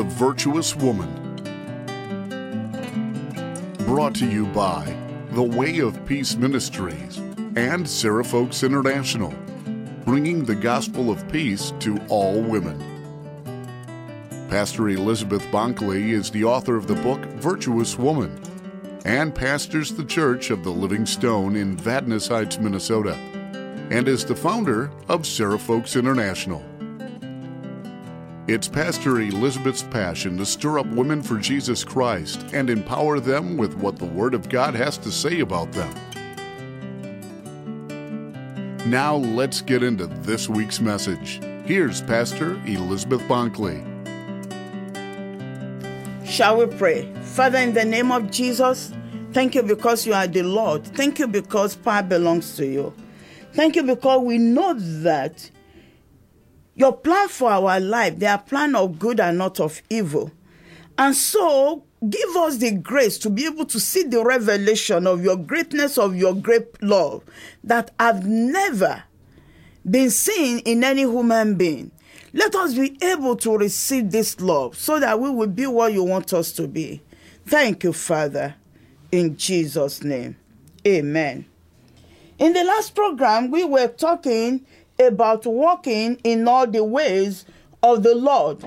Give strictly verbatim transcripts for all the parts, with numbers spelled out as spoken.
The Virtuous Woman. Brought to you by The Way of Peace Ministries and Seraph Oaks International, bringing the gospel of peace to all women. Pastor Elizabeth Bonkley is the author of the book Virtuous Woman and pastors the Church of the Living Stone in Vadnais Heights, Minnesota, and is the founder of Seraph Oaks International. It's Pastor Elizabeth's passion to stir up women for Jesus Christ and empower them with what the Word of God has to say about them. Now let's get into this week's message. Here's Pastor Elizabeth Bonkley. Shall we pray? Father, in the name of Jesus, thank you because you are the Lord. Thank you because power belongs to you. Thank you because we know that your plan for our life, they are plan of good and not of evil. And so, give us the grace to be able to see the revelation of your greatness, of your great love that have never been seen in any human being. Let us be able to receive this love so that we will be what you want us to be. Thank you, Father, in Jesus' name. Amen. In the last program, we were talking about walking in all the ways of the Lord.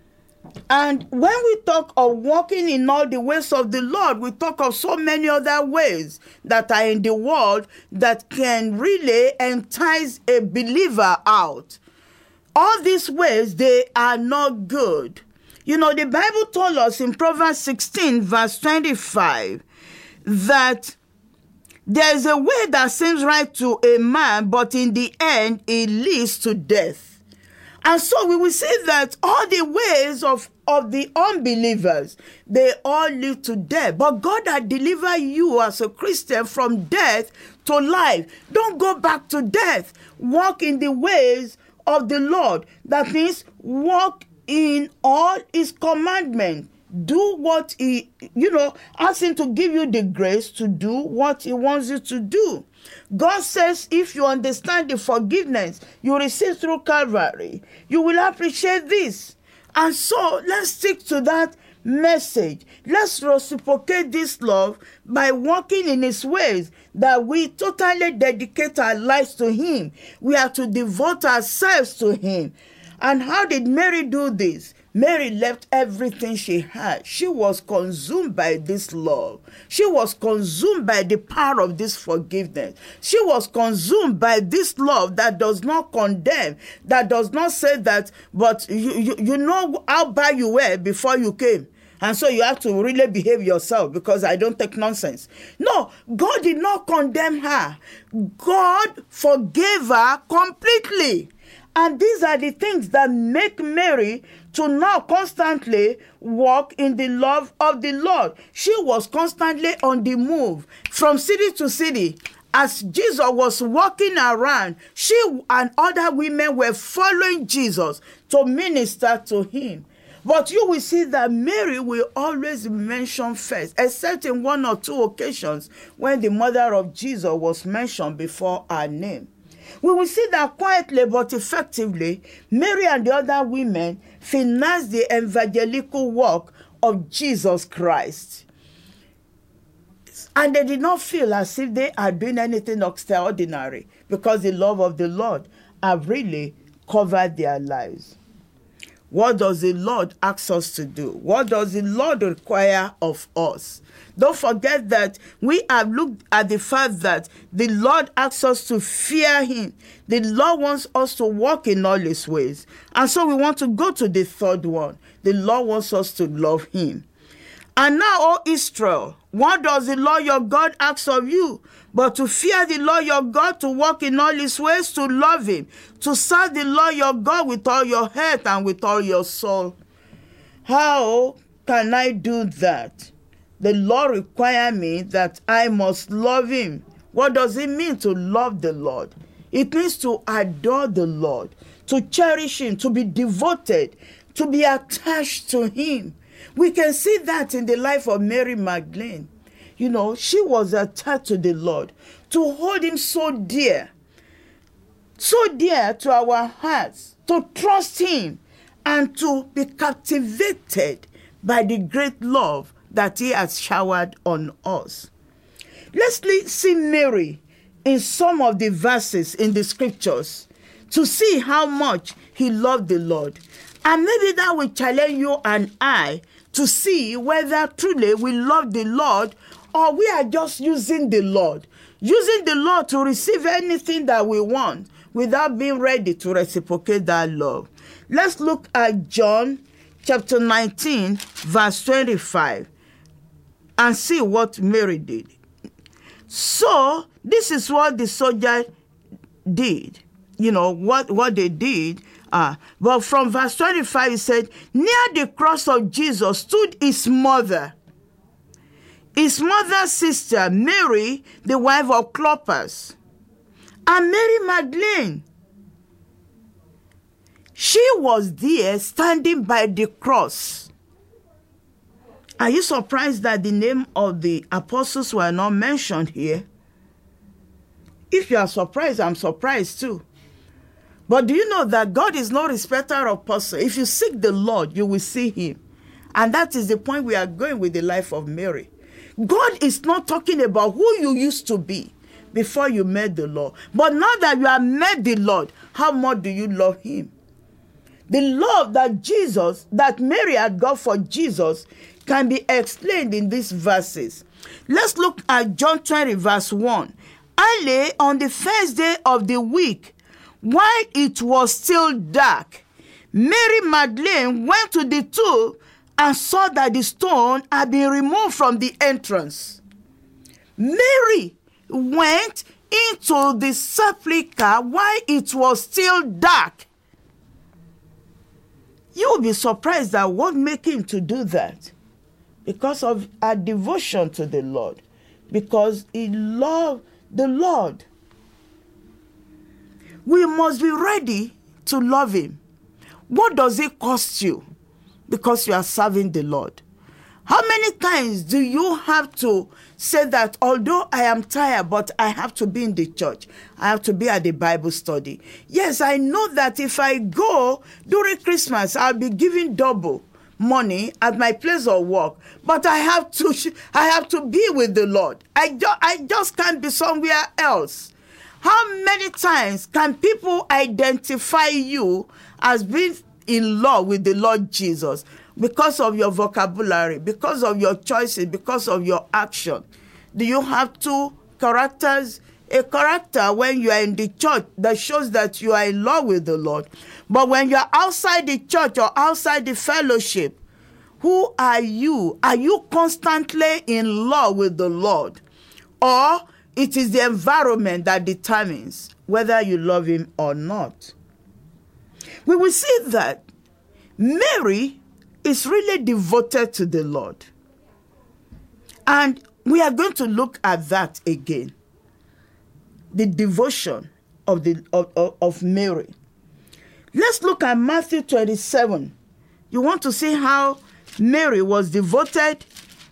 And when we talk of walking in all the ways of the Lord, we talk of so many other ways that are in the world that can really entice a believer out. All these ways, they are not good. You know, the Bible told us in Proverbs sixteen, verse twenty-five, that there is a way that seems right to a man, but in the end, it leads to death. And so we will see that all the ways of, of the unbelievers, they all lead to death. But God has delivered you as a Christian from death to life. Don't go back to death. Walk in the ways of the Lord. That means walk in all his commandments. Do what he, you know, ask him to give you the grace to do what he wants you to do. God says if you understand the forgiveness you receive through Calvary, you will appreciate this. And so let's stick to that message. Let's reciprocate this love by walking in his ways, that we totally dedicate our lives to him. We are to devote ourselves to him. And how did Mary do this? Mary left everything she had. She was consumed by this love. She was consumed by the power of this forgiveness. She was consumed by this love that does not condemn, that does not say that, but you, you, you know how bad you were before you came. And so you have to really behave yourself because I don't take nonsense. No, God did not condemn her. God forgave her completely. And these are the things that make Mary to now constantly walk in the love of the Lord. She was constantly on the move from city to city. As Jesus was walking around, she and other women were following Jesus to minister to him. But you will see that Mary will always be mentioned first, except in one or two occasions when the mother of Jesus was mentioned before her name. We will see that quietly but effectively, Mary and the other women financed the evangelical work of Jesus Christ. And they did not feel as if they are doing anything extraordinary because the love of the Lord have really covered their lives. What does the Lord ask us to do? What does the Lord require of us? Don't forget that we have looked at the fact that the Lord asks us to fear him. The Lord wants us to walk in all his ways. And so we want to go to the third one. The Lord wants us to love him. And now, O Israel, what does the Lord your God ask of you? But to fear the Lord your God, to walk in all his ways, to love him, to serve the Lord your God with all your heart and with all your soul. How can I do that? The Lord requires me that I must love him. What does it mean to love the Lord? It means to adore the Lord, to cherish him, to be devoted, to be attached to him. We can see that in the life of Mary Magdalene. You know, she was attached to the Lord, to hold him so dear, so dear to our hearts, to trust him and to be captivated by the great love that he has showered on us. Let's see Mary in some of the verses in the scriptures to see how much he loved the Lord. And maybe that will challenge you and I to see whether truly we love the Lord or we are just using the Lord. Using the Lord to receive anything that we want without being ready to reciprocate that love. Let's look at John chapter nineteen, verse twenty-five, and see what Mary did. So, this is what the soldier did. You know, what, what they did. Uh, but from verse twenty-five, it said, near the cross of Jesus stood his mother, his mother's sister, Mary, the wife of Clopas, and Mary Magdalene. She was there standing by the cross. Are you surprised that the name of the apostles were not mentioned here? If you are surprised, I'm surprised too. But do you know that God is no respecter of person? If you seek the Lord, you will see him. And that is the point we are going with the life of Mary. God is not talking about who you used to be before you met the Lord. But now that you have met the Lord, how much do you love him? The love that Jesus, that Mary had got for Jesus can be explained in these verses. Let's look at John twenty, verse one. Early on the first day of the week, while it was still dark, Mary Magdalene went to the tomb and saw that the stone had been removed from the entrance. Mary went into the sepulchre while it was still dark. You will be surprised at what made him to do that. Because of our devotion to the Lord. Because he loved the Lord. We must be ready to love him. What does it cost you? Because you are serving the Lord. How many times do you have to say that although I am tired, but I have to be in the church. I have to be at the Bible study. Yes, I know that if I go during Christmas, I'll be giving double money at my place of work. But I have to, I have to be with the Lord. I, ju- I just can't be somewhere else. How many times can people identify you as being in love with the Lord Jesus? Because of your vocabulary, because of your choices, because of your action. Do you have two characters? A character when you are in the church that shows that you are in love with the Lord. But when you are outside the church or outside the fellowship, who are you? Are you constantly in love with the Lord? Or it is the environment that determines whether you love him or not? We will see that Mary is really devoted to the Lord. And we are going to look at that again. The devotion of, the, of, of, of Mary. Let's look at Matthew twenty-seven. You want to see how Mary was devoted?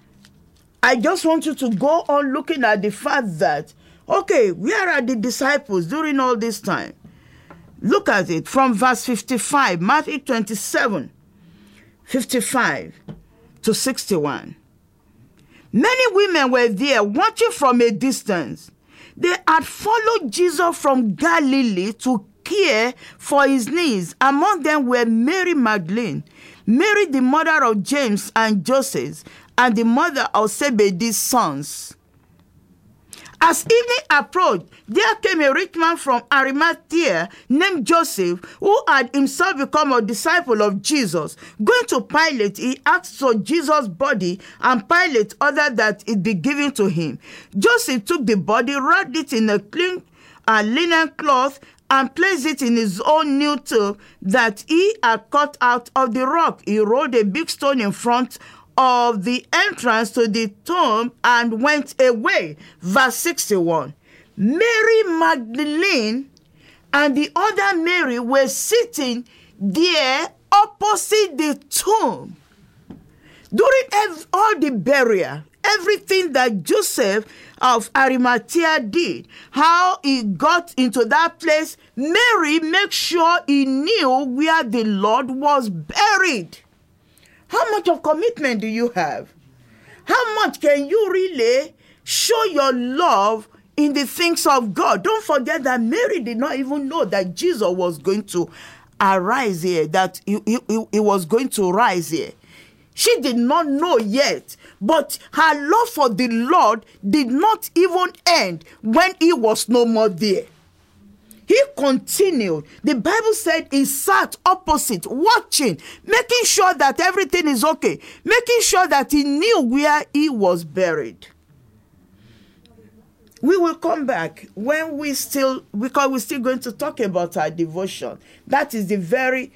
I just want you to go on looking at the fact that, okay, where are the disciples during all this time? Look at it from verse fifty-five, Matthew twenty-seven. fifty-five to sixty-one. Many women were there watching from a distance. They had followed Jesus from Galilee to care for his needs. Among them were Mary Magdalene, Mary the mother of James and Joseph, and the mother of Zebedee's sons. As evening approached, there came a rich man from Arimathea named Joseph, who had himself become a disciple of Jesus. Going to Pilate, he asked for Jesus' body, and Pilate ordered that it be given to him. Joseph took the body, wrapped it in a clean uh, linen cloth, and placed it in his own new tomb that he had cut out of the rock. He rolled a big stone in front of the entrance to the tomb and went away. Verse sixty-one. Mary Magdalene and the other Mary were sitting there opposite the tomb. During all the burial, everything that Joseph of Arimathea did, how he got into that place, Mary made sure he knew where the Lord was buried. How much of commitment do you have? How much can you really show your love in the things of God? Don't forget that Mary did not even know that Jesus was going to arise here, that he, he, he was going to rise here. She did not know yet, but her love for the Lord did not even end when he was no more there. He continued. The Bible said he sat opposite, watching, making sure that everything is okay, making sure that he knew where he was buried. We will come back when we still, because we're still going to talk about our devotion. That is the very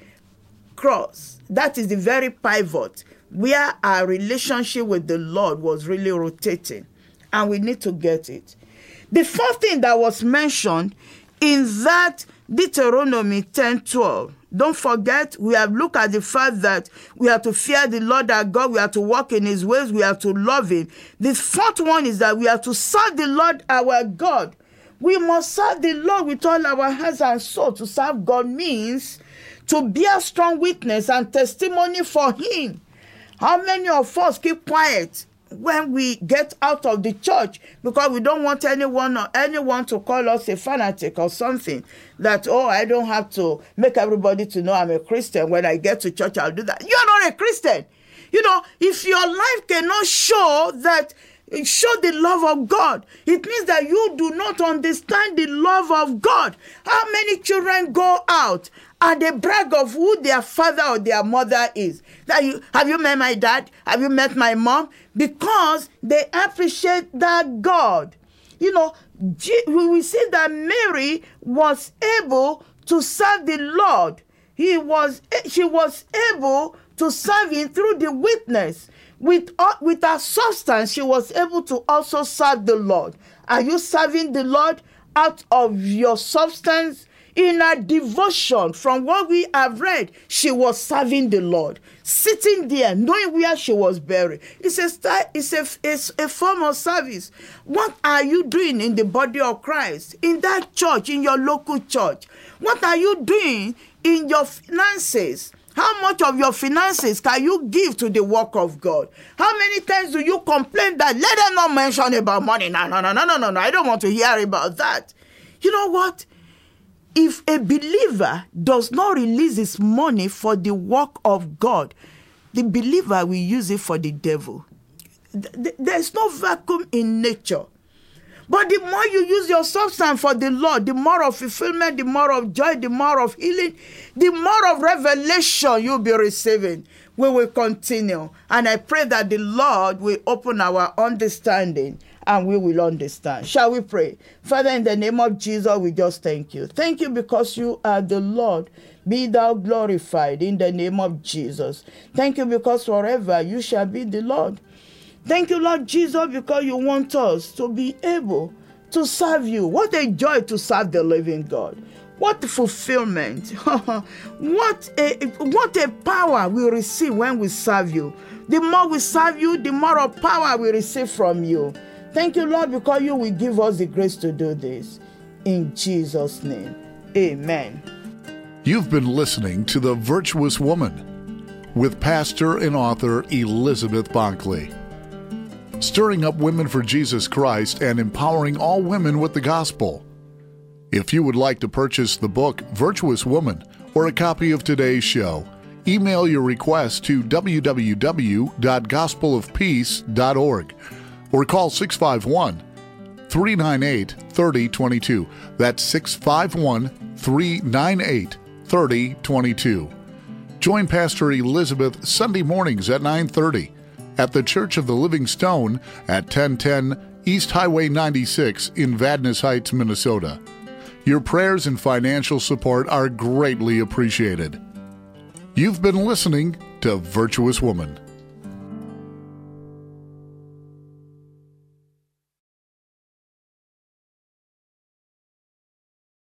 cross. That is the very pivot where our relationship with the Lord was really rotating. And we need to get it. The fourth thing that was mentioned in that Deuteronomy ten twelve, don't forget, we have looked at the fact that we have to fear the Lord our God, we have to walk in his ways, we have to love him. The fourth one is that we have to serve the Lord our God. We must serve the Lord with all our hearts and soul. To serve God means to bear strong witness and testimony for him. How many of us keep quiet when we get out of the church because we don't want anyone or anyone to call us a fanatic or something, that, oh, I don't have to make everybody to know I'm a Christian. When I get to church, I'll do that. You're not a Christian. You know, if your life cannot show that, show the love of God, it means that you do not understand the love of God. How many children go out and they brag of who their father or their mother is? That you, have you met my dad? Have you met my mom? Because they appreciate that God. You know, we see that Mary was able to serve the Lord. He was, she was able to serve him through the witness. With, uh, with her substance, she was able to also serve the Lord. Are you serving the Lord out of your substance? In her devotion, from what we have read, she was serving the Lord, sitting there, knowing where she was buried. It's a, it's a, it's a form of service. What are you doing in the body of Christ, in that church, in your local church? What are you doing in your finances? How much of your finances can you give to the work of God? How many times do you complain that, let them not mention about money? No, no, no, no, no, no, no. I don't want to hear about that. You know what? If a believer does not release his money for the work of God, the believer will use it for the devil. There's no vacuum in nature. But the more you use your substance for the Lord, the more of fulfillment, the more of joy, the more of healing, the more of revelation you'll be receiving. We will continue. And I pray that the Lord will open our understanding and we will understand. Shall we pray? Father, in the name of Jesus, we just thank you. Thank you because you are the Lord. Be thou glorified in the name of Jesus. Thank you because forever you shall be the Lord. Thank you, Lord Jesus, because you want us to be able to serve you. What a joy to serve the living God. What fulfillment. what, a, what a power we receive when we serve you. The more we serve you, the more of power we receive from you. Thank you, Lord, because you will give us the grace to do this. In Jesus' name, amen. You've been listening to The Virtuous Woman with pastor and author Elizabeth Bonkley. Stirring up women for Jesus Christ and empowering all women with the gospel. If you would like to purchase the book Virtuous Woman or a copy of today's show, email your request to w w w dot gospel of peace dot org or call six five one, three nine eight, three oh two two. That's six five one, three nine eight, three oh two two. Join Pastor Elizabeth Sunday mornings at nine thirty at the Church of the Living Stone at ten ten East Highway ninety-six in Vadnais Heights, Minnesota. Your prayers and financial support are greatly appreciated. You've been listening to Virtuous Woman.